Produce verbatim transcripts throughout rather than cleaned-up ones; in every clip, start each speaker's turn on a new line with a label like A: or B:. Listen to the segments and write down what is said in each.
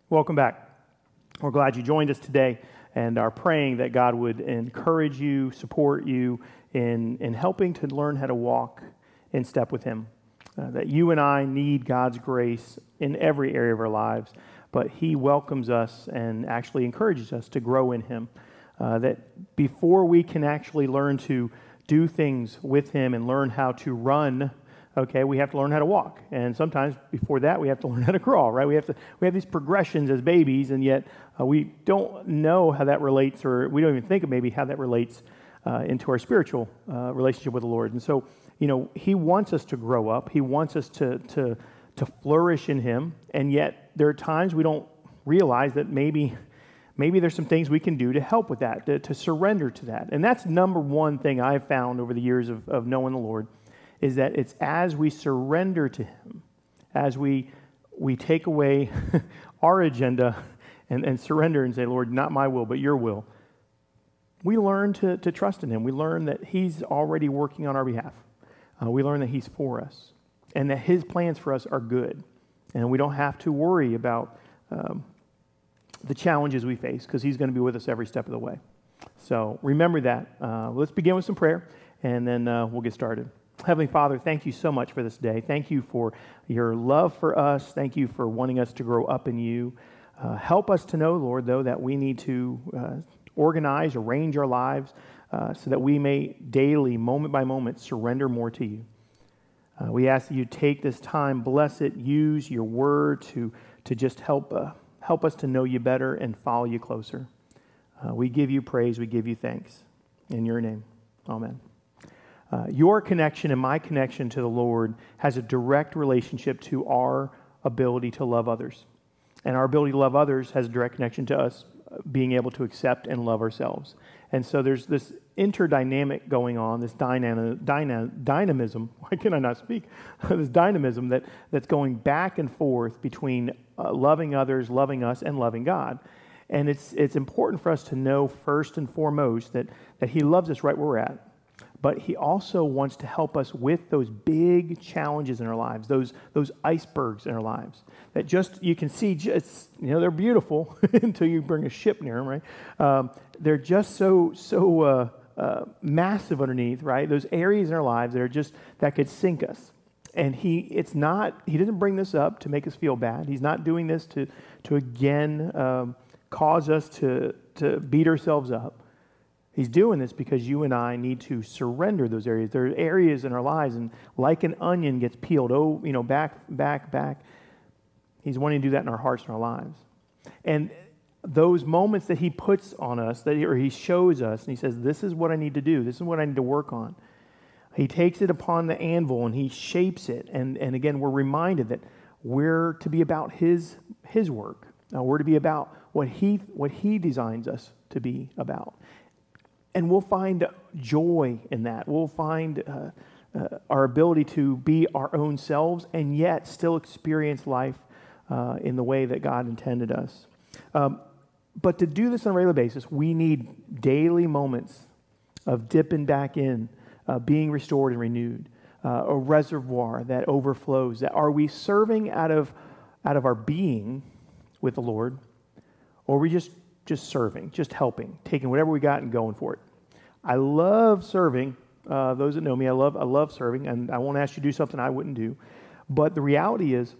A: Welcome back. We're glad you joined us today and are praying that God would encourage you, support you in, in helping to learn how to walk in step with Him. Uh, that you and I need God's grace in every area of our lives, but He welcomes us and actually encourages us to grow in Him. Uh, that before we can actually learn to do things with Him and learn how to run, okay, we have to learn how to walk. And sometimes before that, we have to learn how to crawl, right? We have to we have these progressions as babies, and yet uh, we don't know how that relates, or we don't even think of maybe how that relates uh, into our spiritual uh, relationship with the Lord. And so, you know, He wants us to grow up. He wants us to to to flourish in Him, and yet there are times we don't realize that maybe maybe there's some things we can do to help with that, to, to surrender to that. And that's number one thing I've found over the years of, of knowing the Lord, is that it's as we surrender to Him, as we we take away our agenda and, and surrender and say, Lord, not my will, but your will, we learn to, to trust in Him. We learn that He's already working on our behalf. Uh, we learn that He's for us and that His plans for us are good. And we don't have to worry about um, the challenges we face, because He's going to be with us every step of the way. So remember that. Uh, let's begin with some prayer, and then uh, we'll get started. Heavenly Father, thank you so much for this day. Thank you for your love for us. Thank you for wanting us to grow up in you. Uh, help us to know, Lord, though, that we need to uh, organize, arrange our lives uh, so that we may daily, moment by moment, surrender more to you. Uh, we ask that you take this time, bless it, use your word to, to just help, uh, help us to know you better and follow you closer. Uh, we give you praise. We give you thanks. In your name, amen. Uh, your connection and my connection to the Lord has a direct relationship to our ability to love others. And our ability to love others has a direct connection to us being able to accept and love ourselves. And so there's this interdynamic going on, this dyna- dyna- dynamism, why can I not speak? this dynamism that, that's going back and forth between uh, loving others, loving us, and loving God. And it's it's important for us to know first and foremost that, that He loves us right where we're at. But He also wants to help us with those big challenges in our lives, those those icebergs in our lives that just, you can see, just, you know, they're beautiful until you bring a ship near them, right? Um, they're just so, so uh, uh, massive underneath, right? Those areas in our lives that are just, that could sink us. And He, it's not, He doesn't bring this up to make us feel bad. He's not doing this to, to again, um, cause us to, to beat ourselves up. He's doing this because you and I need to surrender those areas. There are areas in our lives, and like an onion gets peeled, oh, you know, back, back, back. He's wanting to do that in our hearts and our lives. And those moments that He puts on us, that he, or He shows us, and He says, this is what I need to do. This is what I need to work on. He takes it upon the anvil, and He shapes it. And, and again, we're reminded that we're to be about His, his work. Now, we're to be about what He, what He designs us to be about. And we'll find joy in that. We'll find uh, uh, our ability to be our own selves and yet still experience life uh, in the way that God intended us. Um, but to do this on a regular basis, we need daily moments of dipping back in, uh, being restored and renewed, uh, a reservoir that overflows. That are we serving out of out of our being with the Lord, or are we just just serving, just helping, taking whatever we got and going for it? I love serving. Uh, those that know me, I love I love serving, and I won't ask you to do something I wouldn't do. But the reality is,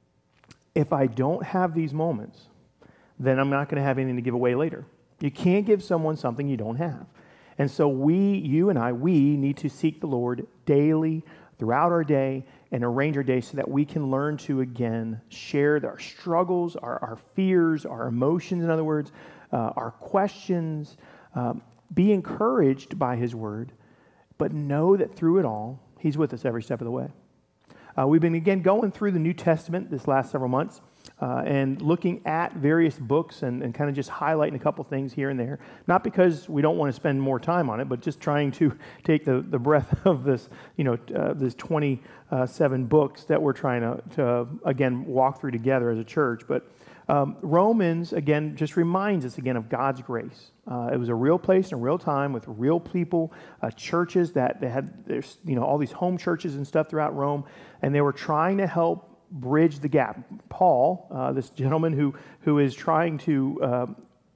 A: if I don't have these moments, then I'm not going to have anything to give away later. You can't give someone something you don't have. And so we, you and I, we need to seek the Lord daily throughout our day and arrange our day so that we can learn to, again, share our struggles, our, our fears, our emotions, in other words, uh, our questions, um, be encouraged by His word, but know that through it all, He's with us every step of the way. Uh, we've been, again, going through the New Testament this last several months uh, and looking at various books and, and kind of just highlighting a couple things here and there. Not because we don't want to spend more time on it, but just trying to take the, the breadth of this, you know, uh, this twenty-seven books that we're trying to, to, again, walk through together as a church. But um, Romans, again, just reminds us again of God's grace. Uh, it was a real place and a real time with real people, uh, churches that they had, there's, you know, all these home churches and stuff throughout Rome, and they were trying to help bridge the gap. Paul, uh, this gentleman who who is trying to uh,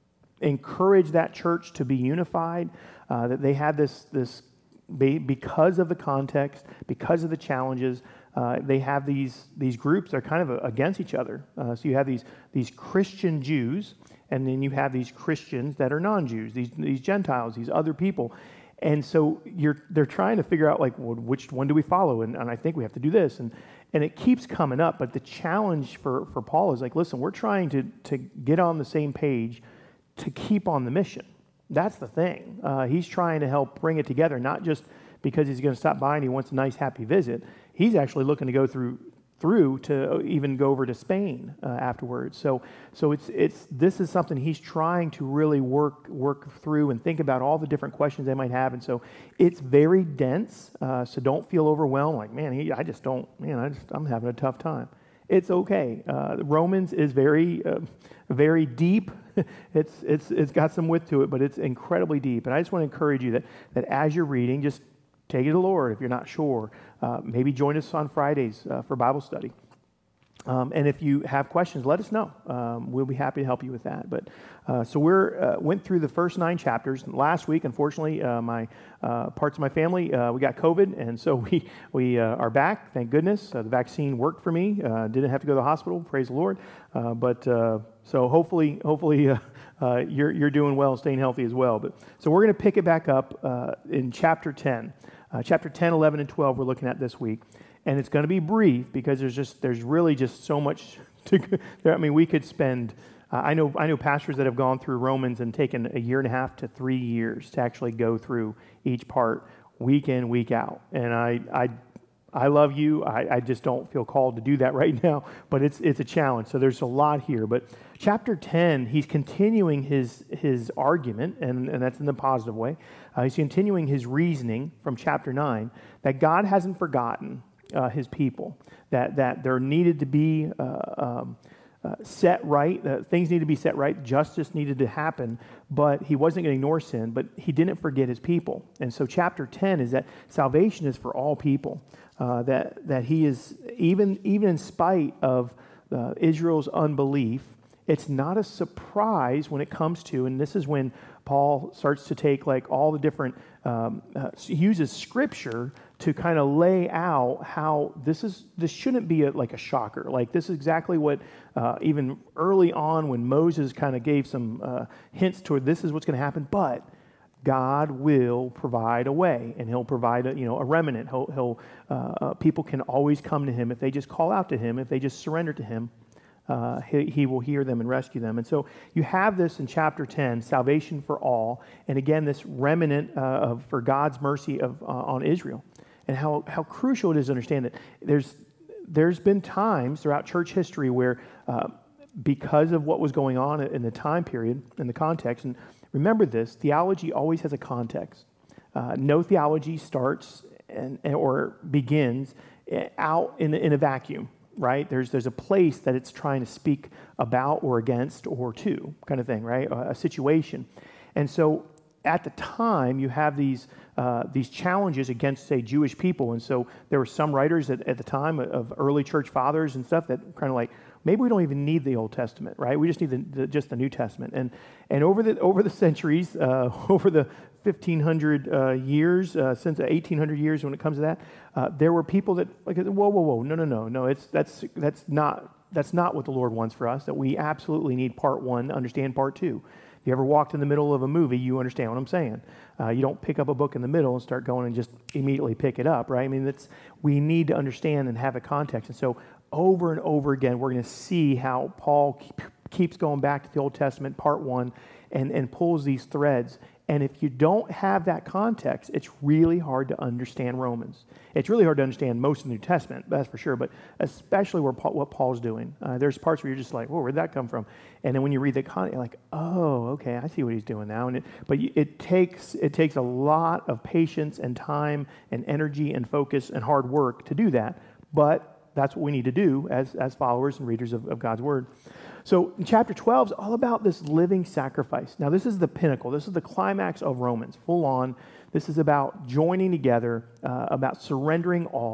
A: encourage that church to be unified, uh, that they had this this be, because of the context, because of the challenges. Uh, they have these these groups that are kind of against each other. Uh, so you have these these Christian Jews, and then you have these Christians that are non-Jews, these these Gentiles, these other people. And so you're they're trying to figure out, like, well, which one do we follow? And, and I think we have to do this. And and it keeps coming up. But the challenge for, for Paul is like, listen, we're trying to to get on the same page to keep on the mission. That's the thing. Uh, he's trying to help bring it together, not just because he's going to stop by and he wants a nice, happy visit. He's actually looking to go through through to even go over to Spain uh, afterwards. So, so it's it's this is something he's trying to really work work through and think about all the different questions they might have. And so, it's very dense. Uh, so don't feel overwhelmed. Like, man, he, I just don't. Man, I just I'm having a tough time. It's okay. Uh, Romans is very uh, very deep. it's it's it's got some width to it, but it's incredibly deep. And I just want to encourage you that that as you're reading, just take it to the Lord if you're not sure. Uh, maybe join us on Fridays uh, for Bible study. Um, and if you have questions, let us know. Um, we'll be happy to help you with that. But uh, so we're uh, went through the first nine chapters. Last week, unfortunately, uh, my uh, parts of my family uh, we got COVID, and so we we uh, are back. Thank goodness. Uh, the vaccine worked for me. Uh, didn't have to go to the hospital. Praise the Lord. Uh, but uh, so hopefully, hopefully. Uh, Uh, you're you're doing well, staying healthy as well. But so we're going to pick it back up uh, in chapter ten, uh, chapter ten, eleven, and twelve. We're looking at this week, and it's going to be brief because there's just there's really just so much to. I mean, we could spend. Uh, I know I know pastors that have gone through Romans and taken a year and a half to three years to actually go through each part week in, week out, and I I. I love you. I, I just don't feel called to do that right now, but it's it's a challenge. So there's a lot here. But chapter ten, he's continuing his his argument, and, and that's in the positive way. Uh, he's continuing his reasoning from chapter nine that God hasn't forgotten uh, his people, that that there needed to be uh, um, uh, set right, uh, things need to be set right, justice needed to happen, but he wasn't going to ignore sin, but he didn't forget his people. And so chapter ten is that salvation is for all people. Uh, that that he is, even even in spite of uh, Israel's unbelief, it's not a surprise when it comes to, and this is when Paul starts to take like all the different, um, uh, he uses scripture to kind of lay out how this is, this shouldn't be a, like a shocker. Like this is exactly what uh, even early on when Moses kind of gave some uh, hints toward this is what's going to happen, but God will provide a way, and He'll provide a, you know, a remnant. He'll, he'll uh, uh, people can always come to Him if they just call out to Him, if they just surrender to Him. Uh, he, he will hear them and rescue them. And so you have this in chapter ten, salvation for all, and again this remnant uh, of for God's mercy of uh, on Israel, and how how crucial it is to understand that there's there's been times throughout church history where uh, because of what was going on in the time period, in the context, and remember this, theology always has a context. Uh, no theology starts and, or begins out in, in a vacuum, right? There's there's a place that it's trying to speak about or against or to, kind of thing, right? A, a situation. And so at the time, you have these uh, these challenges against, say, Jewish people. And so there were some writers at, at the time of early church fathers and stuff that kind of like, maybe we don't even need the Old Testament, right? We just need the, the, just the New Testament. And and over the over the centuries, uh, over the fifteen hundred uh, years, uh, since eighteen hundred years, when it comes to that, uh, there were people that like, whoa, whoa, whoa, no, no, no, no. It's that's that's not that's not what the Lord wants for us. That we absolutely need part one to understand part two. If you ever walked in the middle of a movie, you understand what I'm saying. Uh, you don't pick up a book in the middle and start going and just immediately pick it up, right? I mean, that's we need to understand and have a context. And so over and over again, we're going to see how Paul keep, keeps going back to the Old Testament, part one, and, and pulls these threads. And if you don't have that context, it's really hard to understand Romans. It's really hard to understand most of the New Testament, that's for sure, but especially where Paul, what Paul's doing. Uh, there's parts where you're just like, whoa, where'd that come from? And then when you read the context, you're like, oh, okay, I see what he's doing now. And it, but it takes it takes a lot of patience and time and energy and focus and hard work to do that. But that's what we need to do as, as followers and readers of, of God's Word. So in chapter twelve is all about this living sacrifice. Now this is the pinnacle. This is the climax of Romans, full on. This is about joining together, uh, about surrendering all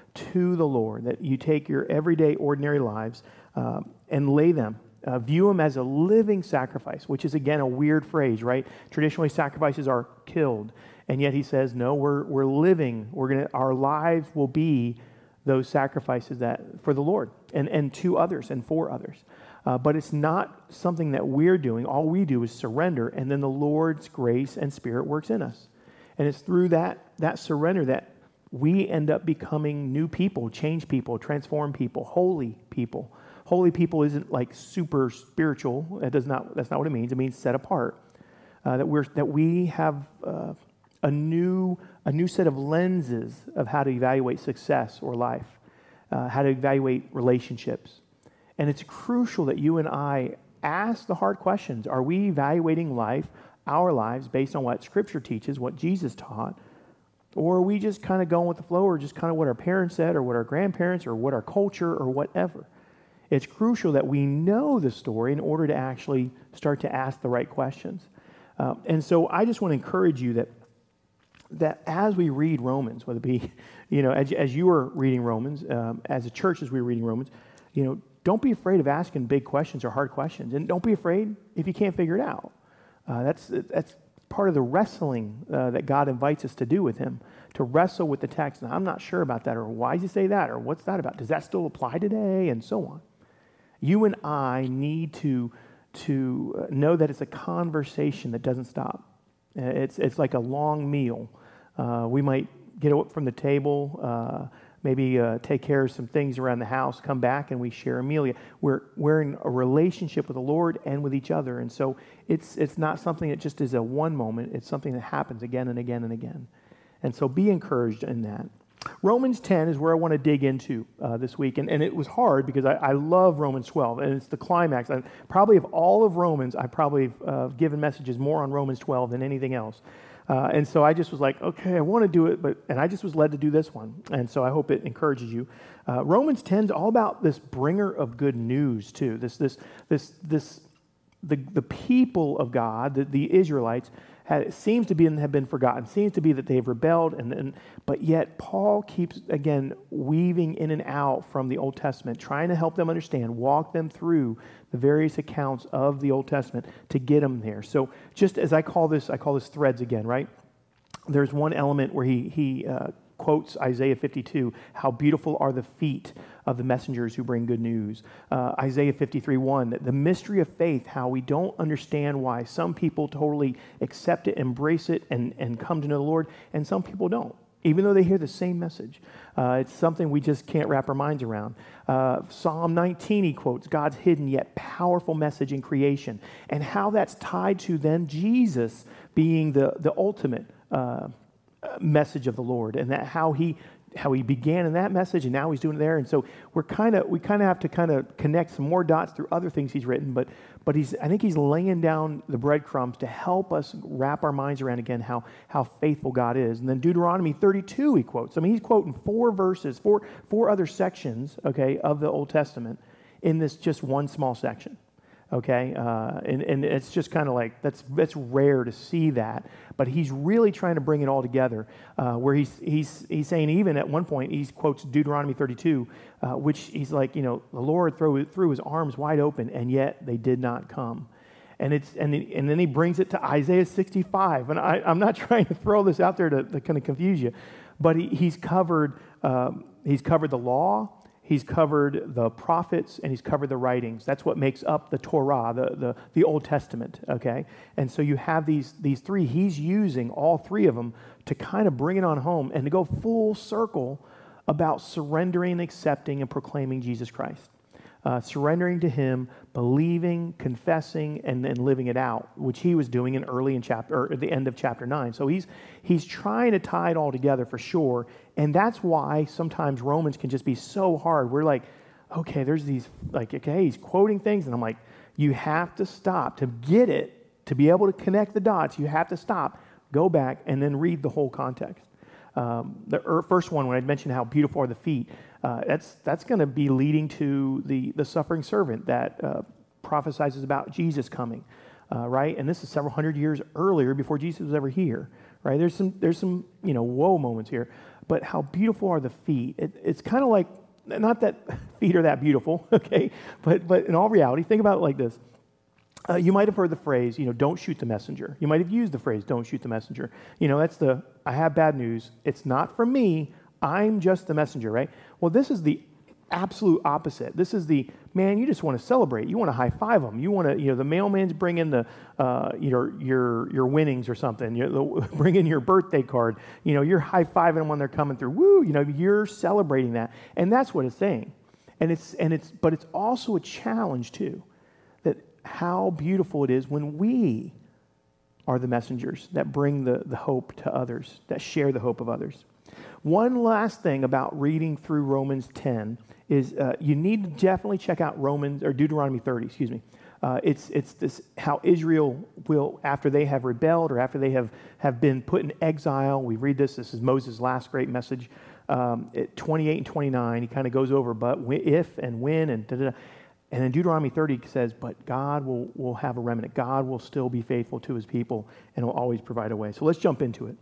A: to the Lord, that you take your everyday, ordinary lives uh, and lay them, uh, view them as a living sacrifice, which is, again, a weird phrase, right? Traditionally, sacrifices are killed, and yet he says, no, we're we're living. We're gonna, our lives will be those sacrifices that for the Lord and, and to others and for others. Uh, but it's not something that we're doing. All we do is surrender, and then the Lord's grace and Spirit works in us. And it's through that that surrender that we end up becoming new people, change people, transform people, holy people. Holy people isn't like super spiritual. That does not. That's not what it means. It means set apart. Uh, that we're that we have uh, a new a new set of lenses of how to evaluate success or life, uh, how to evaluate relationships, and it's crucial that you and I ask the hard questions. Are we evaluating life, our lives, based on what Scripture teaches, what Jesus taught? Or are we just kind of going with the flow, or just kind of what our parents said, or what our grandparents, or what our culture, or whatever? It's crucial that we know the story in order to actually start to ask the right questions. Uh, and so I just want to encourage you that that as we read Romans, whether it be, you know, as, as you were reading Romans, um, as a church as we were reading Romans, you know, don't be afraid of asking big questions or hard questions. And don't be afraid if you can't figure it out. Uh, that's that's part of the wrestling uh, that God invites us to do with him, to wrestle with the text. And I'm not sure about that, or why does he say that, or what's that about? Does that still apply today? And so on. You and I need to, to know that it's a conversation that doesn't stop. It's, it's like a long meal. Uh, we might get up from the table, uh, maybe uh, take care of some things around the house, come back, and we share a meal. We're, we're in a relationship with the Lord and with each other. And so it's, it's not something that just is a one moment. It's something that happens again and again and again. And so be encouraged in that. Romans ten is where I want to dig into uh, this week. And, and it was hard because I, I love Romans twelve, and it's the climax. I, probably of all of Romans, I probably have uh, given messages more on Romans twelve than anything else. Uh, and so I just was like, okay, I want to do it, but and I just was led to do this one. And so I hope it encourages you. Uh, Romans ten is all about this bringer of good news too. This, this, this, this, the the people of God, the, the Israelites, had, it seems to be and have been forgotten. It seems to be that they've rebelled, and, and but yet Paul keeps again weaving in and out from the Old Testament, trying to help them understand, walk them through the various accounts of the Old Testament to get them there. So just as I call this, I call this threads again, right? There's one element where he he uh, quotes Isaiah fifty-two, how beautiful are the feet of the messengers who bring good news. Uh, Isaiah fifty-three one, the mystery of faith, how we don't understand why some people totally accept it, embrace it, and, and come to know the Lord, and some people don't, even though they hear the same message. Uh, it's something we just can't wrap our minds around. Uh, Psalm nineteen, he quotes, God's hidden yet powerful message in creation, and how that's tied to then Jesus being the, the ultimate uh, message of the Lord, and that how he how he began in that message, and now he's doing it there. And so we're kind of we kind of have to kind of connect some more dots through other things he's written, but but he's I think he's laying down the breadcrumbs to help us wrap our minds around again how how faithful God is. And then Deuteronomy thirty-two he quotes. I mean, he's quoting four verses, four four other sections, okay, of the Old Testament in this just one small section. Okay, uh, and, and it's just kind of like, that's that's rare to see that, but he's really trying to bring it all together, uh, where he's he's he's saying, even at one point, he quotes Deuteronomy thirty-two, uh, which he's like, you know, the Lord threw, threw his arms wide open, and yet they did not come. And it's and and then he brings it to Isaiah sixty-five, and I, I'm not trying to throw this out there to, to kind of confuse you, but he, he's covered um, he's covered the law. He's covered the prophets, and he's covered the writings. That's what makes up the Torah, the, the, the Old Testament, okay? And so you have these, these three. He's using all three of them to kind of bring it on home and to go full circle about surrendering, accepting, and proclaiming Jesus Christ. Uh, surrendering to him, believing, confessing, and then living it out, which he was doing in early in chapter, or at the end of chapter nine. So he's he's trying to tie it all together for sure, and that's why sometimes Romans can just be so hard. We're like, okay, there's these, like, okay, he's quoting things, and I'm like, you have to stop to get it, to be able to connect the dots. You have to stop, go back, and then read the whole context. Um, the first one, when I mentioned how beautiful are the feet, uh, that's that's going to be leading to the, the suffering servant that uh, prophesies about Jesus coming, uh, right? And this is several hundred years earlier, before Jesus was ever here, right? There's some there's some you know whoa moments here, but how beautiful are the feet. It, it's kind of like, not that feet are that beautiful, okay, but but in all reality, think about it like this. Uh, you might have heard the phrase, you know, don't shoot the messenger. You might have used the phrase, don't shoot the messenger. You know, that's the, I have bad news. It's not from me. I'm just the messenger, right? Well, this is the absolute opposite. This is the, man, you just want to celebrate. You want to high five them. You want to, you know, the mailman's bringing the, uh, you know, your your winnings or something. You're the, bring in your birthday card. You know, you're high fiving them when they're coming through. Woo! You know, you're celebrating that, and that's what it's saying. And it's and it's, but it's also a challenge too, that how beautiful it is when we are the messengers that bring the the hope to others, that share the hope of others. One last thing about reading through Romans ten is uh, you need to definitely check out Romans or Deuteronomy thirty. Excuse me. Uh, it's it's this how Israel will, after they have rebelled or after they have have been put in exile. We read this. This is Moses' last great message. Um, at twenty-eight and twenty-nine, he kind of goes over, but if and when and da da da. And then Deuteronomy thirty says, but God will will have a remnant. God will still be faithful to his people and will always provide a way. So let's jump into it.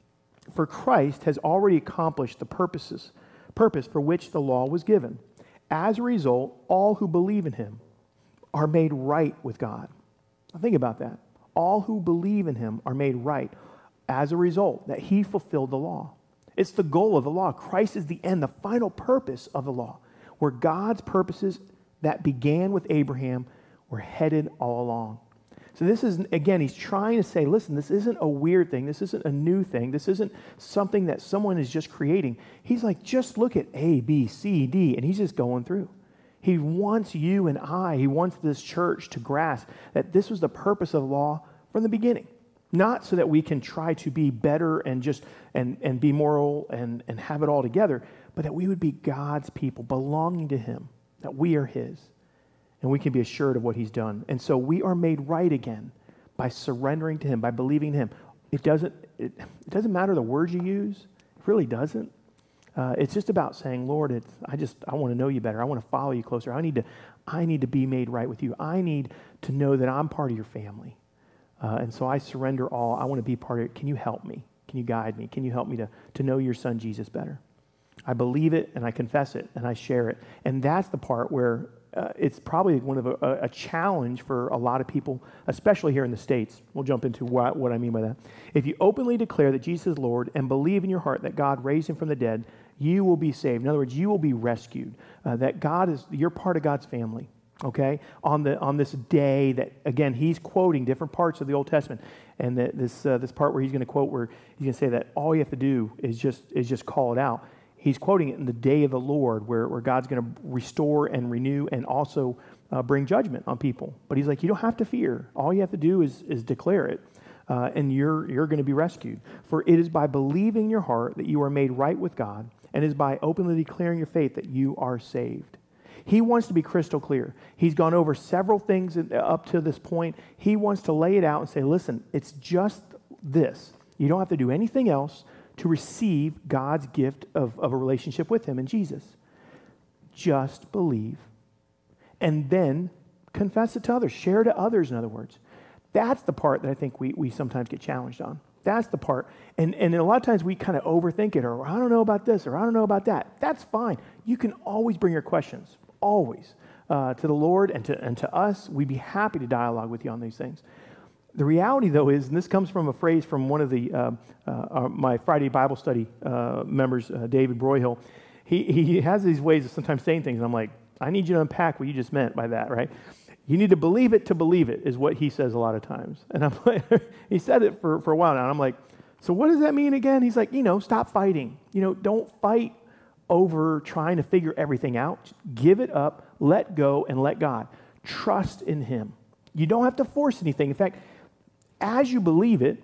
A: For Christ has already accomplished the purposes, purpose for which the law was given. As a result, all who believe in him are made right with God. Now think about that. All who believe in him are made right as a result that he fulfilled the law. It's the goal of the law. Christ is the end, the final purpose of the law, where God's purposes that began with Abraham were headed all along. So this is, again, he's trying to say, listen, this isn't a weird thing. This isn't a new thing. This isn't something that someone is just creating. He's like, just look at A, B, C, D, and he's just going through. He wants you and I, he wants this church to grasp that this was the purpose of law from the beginning. Not so that we can try to be better and just, and, and be moral and, and have it all together, but that we would be God's people, belonging to him, that we are his. And we can be assured of what he's done. And so we are made right again by surrendering to him, by believing in him. It doesn't, it, it doesn't matter the words you use. It really doesn't. Uh, it's just about saying, Lord, it's, I just, I want to know you better. I want to follow you closer. I need to, I need to be made right with you. I need to know that I'm part of your family. Uh, and so I surrender all. I want to be part of it. Can you help me? Can you guide me? Can you help me to, to know your son, Jesus, better? I believe it and I confess it and I share it. And that's the part where Uh, it's probably one of a, a challenge for a lot of people, especially here in the States. We'll jump into what, what I mean by that. If you openly declare that Jesus is Lord and believe in your heart that God raised him from the dead, you will be saved. In other words, you will be rescued. Uh, that God is, you're part of God's family. Okay, on the on this day that, again, he's quoting different parts of the Old Testament, and that this uh, this part where he's going to quote where he's going to say that all you have to do is just is just call it out. He's quoting it in the day of the Lord where, where God's going to restore and renew and also uh, bring judgment on people. But he's like, you don't have to fear. All you have to do is, is declare it, uh, and you're, you're going to be rescued. For it is by believing in your heart that you are made right with God, and it is by openly declaring your faith that you are saved. He wants to be crystal clear. He's gone over several things up to this point. He wants to lay it out and say, listen, it's just this. You don't have to do anything else to receive God's gift of, of a relationship with him in Jesus. Just believe. And then confess it to others. Share to others, in other words. That's the part that I think we, we sometimes get challenged on. That's the part. And, and a lot of times we kind of overthink it, or I don't know about this, or I don't know about that. That's fine. You can always bring your questions, always, uh, to the Lord and to, and to us. We'd be happy to dialogue with you on these things. The reality, though, is, and this comes from a phrase from one of the uh, uh, my Friday Bible study uh, members, uh, David Broyhill. He he has these ways of sometimes saying things, and I'm like, I need you to unpack what you just meant by that, right? You need to believe it to believe it, is what he says a lot of times. And I'm like, he said it for, for a while now, and I'm like, so what does that mean again? He's like, you know, stop fighting. You know, don't fight over trying to figure everything out. Give it up, let go, and let God. Trust in him. You don't have to force anything. In fact, as you believe it,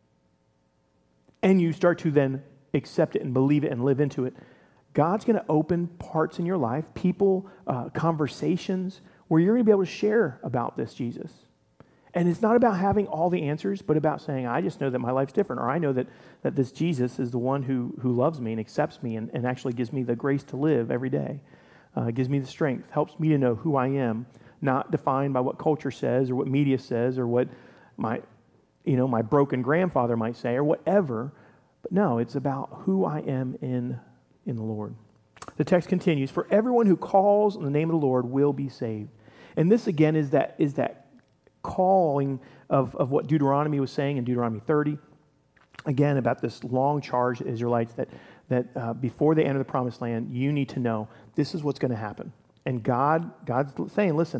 A: and you start to then accept it and believe it and live into it, God's going to open parts in your life, people, uh, conversations, where you're going to be able to share about this Jesus. And it's not about having all the answers, but about saying, I just know that my life's different, or I know that, that this Jesus is the one who, who loves me and accepts me and, and actually gives me the grace to live every day, uh, gives me the strength, helps me to know who I am, not defined by what culture says or what media says or what my... you know, my broken grandfather might say, or whatever, But no, it's about who I am in, in the Lord. The text continues, for everyone who calls on the name of the Lord will be saved. And this again is that is that calling of, of what Deuteronomy was saying in Deuteronomy thirty. Again, about this long charge to Israelites that, that uh, before they enter the promised land, you need to know this is what's going to happen. And God, God's saying, listen,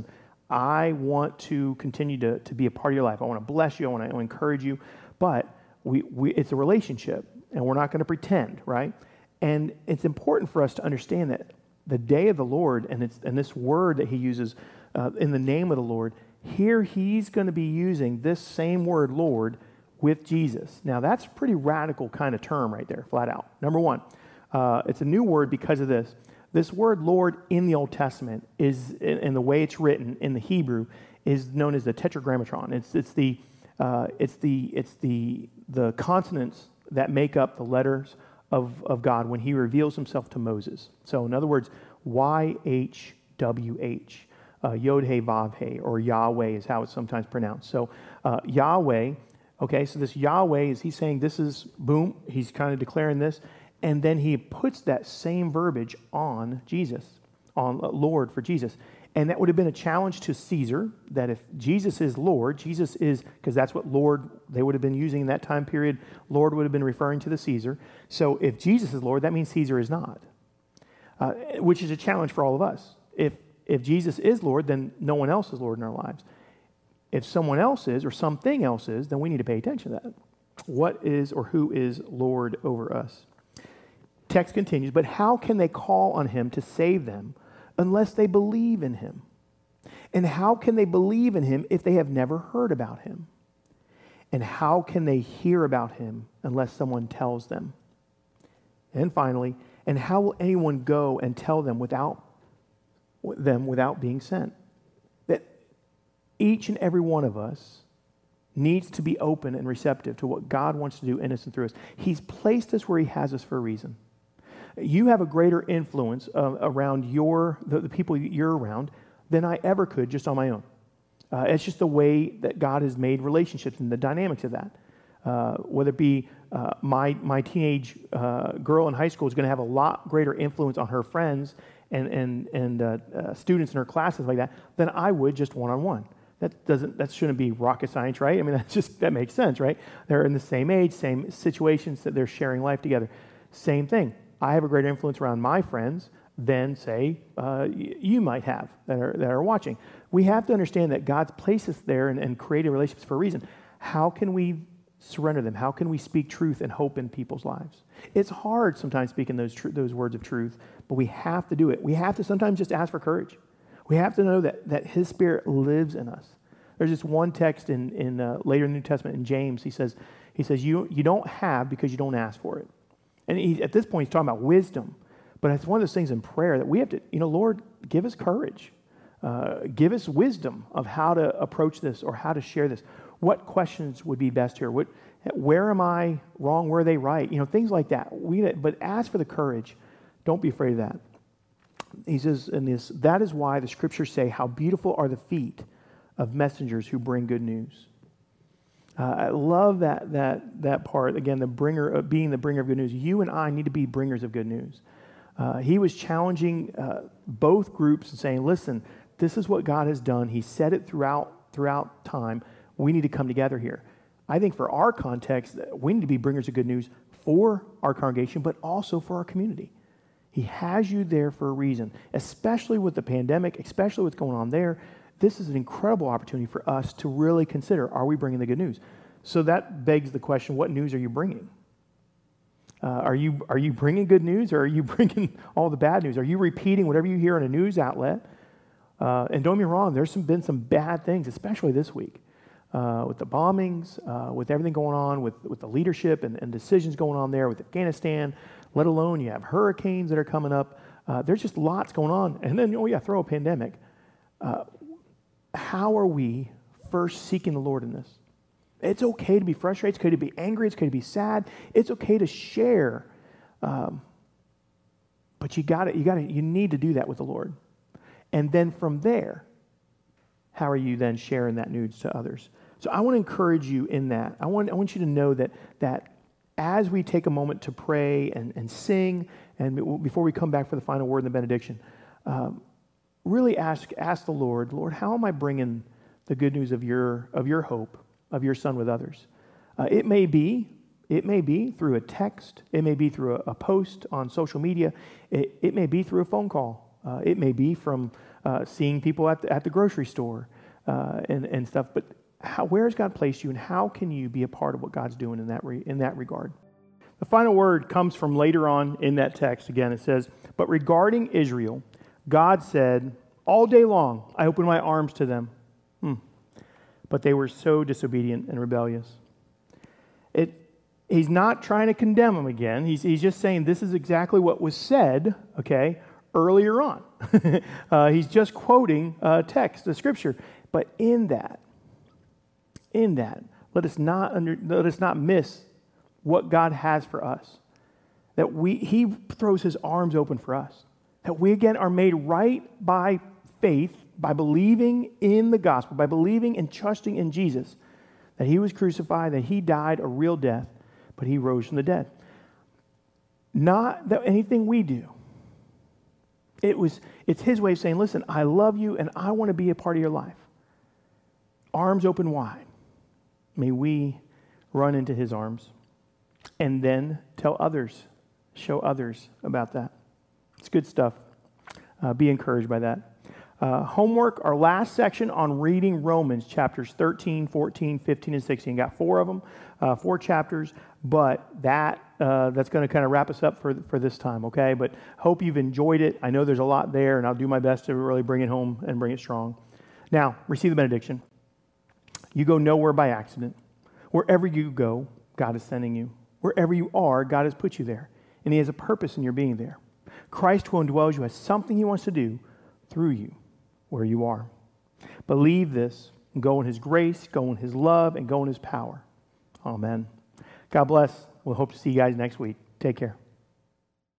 A: I want to continue to, to be a part of your life. I want to bless you. I want to encourage you. But we, we it's a relationship, and we're not going to pretend, right? And it's important for us to understand that the day of the Lord, and it's and this word that he uses uh, in the name of the Lord, here he's going to be using this same word, Lord, with Jesus. Now, that's a pretty radical kind of term right there, flat out. Number one, uh, it's a new word because of this. This word Lord in the Old Testament is, in the way it's written in the Hebrew, is known as the tetragrammaton. It's it's the uh, it's the it's the the consonants that make up the letters of of God when He reveals Himself to Moses. So, in other words, Y H W H, uh, Yod He Vav He, or Yahweh is how it's sometimes pronounced. So, uh, Yahweh. Okay, so this Yahweh is He's saying this is boom. He's kind of declaring this. And then he puts that same verbiage on Jesus, on Lord for Jesus. And that would have been a challenge to Caesar, that if Jesus is Lord, Jesus is, because that's what Lord, they would have been using in that time period, Lord would have been referring to the Caesar. So if Jesus is Lord, that means Caesar is not, uh, which is a challenge for all of us. If, if Jesus is Lord, then no one else is Lord in our lives. If someone else is, or something else is, then we need to pay attention to that. What is or who is Lord over us? Text continues, but how can they call on him to save them unless they believe in him? And how can they believe in him if they have never heard about him? And how can they hear about him unless someone tells them? And finally, and how will anyone go and tell them without them without being sent? That each and every one of us needs to be open and receptive to what God wants to do in us and through us. He's placed us where he has us for a reason. You have a greater influence uh, around your the, the people you're around than I ever could just on my own. Uh, it's just the way that God has made relationships and the dynamics of that. Uh, whether it be uh, my my teenage uh, girl in high school is going to have a lot greater influence on her friends and and and uh, uh, students in her classes like that than I would just one on one. That doesn't that shouldn't be rocket science, right? I mean, that's just that makes sense, right? They're in the same age, same situations, that they're sharing life together. Same thing. I have a greater influence around my friends than, say, uh, you might have that are that are watching. We have to understand that God's placed us there and, and created relationships for a reason. How can we surrender them? How can we speak truth and hope in people's lives? It's hard sometimes speaking those tr- those words of truth, but we have to do it. We have to sometimes just ask for courage. We have to know that that His Spirit lives in us. There's this one text in in uh, later in the New Testament in James. He says he says you you don't have because you don't ask for it. And he, at this point, he's talking about wisdom. But it's one of those things in prayer that we have to, you know, Lord, give us courage. Uh, give us wisdom of how to approach this or how to share this. What questions would be best here? What, where am I wrong? Where are they right? You know, things like that. We, but ask for the courage. Don't be afraid of that. He says in this, that is why the scriptures say, how beautiful are the feet of messengers who bring good news. Uh, I love that that that part. Again, the bringer of being the bringer of good news. You and I need to be bringers of good news. Uh, he was challenging uh, both groups and saying, "Listen, this is what God has done. He said it throughout throughout time. We need to come together here." I think for our context, we need to be bringers of good news for our congregation, but also for our community. He has you there for a reason, especially with the pandemic, especially what's going on there. This is an incredible opportunity for us to really consider, are we bringing the good news? So that begs the question, what news are you bringing? Uh, are you are you bringing good news, or are you bringing all the bad news? Are you repeating whatever you hear in a news outlet? Uh, and don't get me wrong, there's some, been some bad things, especially this week, uh, with the bombings, uh, with everything going on, with, with the leadership and, and decisions going on there with Afghanistan, let alone you have hurricanes that are coming up. Uh, there's just lots going on. And then, oh yeah, throw a pandemic. Uh, How are we first seeking the Lord in this? It's okay to be frustrated. It's okay to be angry. It's okay to be sad. It's okay to share. Um, but you got You got to. You need to do that with the Lord. And then from there, how are you then sharing that news to others? So I want to encourage you in that. I want. I want you to know that that as we take a moment to pray and, and sing, and before we come back for the final word in the benediction, um, really ask ask the Lord, Lord, how am I bringing the good news of your of your hope, of your Son with others? Uh, it may be, it may be through a text, it may be through a, a post on social media, it, it may be through a phone call, uh, it may be from uh, seeing people at the, at the grocery store uh, and and stuff. But how, where has God placed you, and how can you be a part of what God's doing in that re, in that regard? The final word comes from later on in that text. Again, it says, "But regarding Israel, God said, all day long I opened my arms to them, hmm. but they were so disobedient and rebellious." It, he's not trying to condemn them again. He's, he's just saying this is exactly what was said, okay, earlier on. uh, he's just quoting a text, a scripture. But in that, in that, let us not under, let us not miss what God has for us. That we He throws His arms open for us. That we again are made right by faith, by believing in the gospel, by believing and trusting in Jesus, that He was crucified, that He died a real death, but He rose from the dead. Not that anything we do. It was, it's His way of saying, listen, I love you and I want to be a part of your life. Arms open wide. May we run into His arms and then tell others, show others about that. It's good stuff. Uh, be encouraged by that. Uh, homework, our last section on reading Romans, chapters thirteen, fourteen, fifteen, and sixteen. Got four of them, uh, four chapters, but that uh, that's going to kind of wrap us up for, for this time, okay? But hope you've enjoyed it. I know there's a lot there, and I'll do my best to really bring it home and bring it strong. Now, receive the benediction. You go nowhere by accident. Wherever you go, God is sending you. Wherever you are, God has put you there, and He has a purpose in your being there. Christ who indwells you has something He wants to do through you where you are. Believe this, and go in His grace, go in His love, and go in His power. Amen. God bless. We'll hope to see you guys next week. Take care.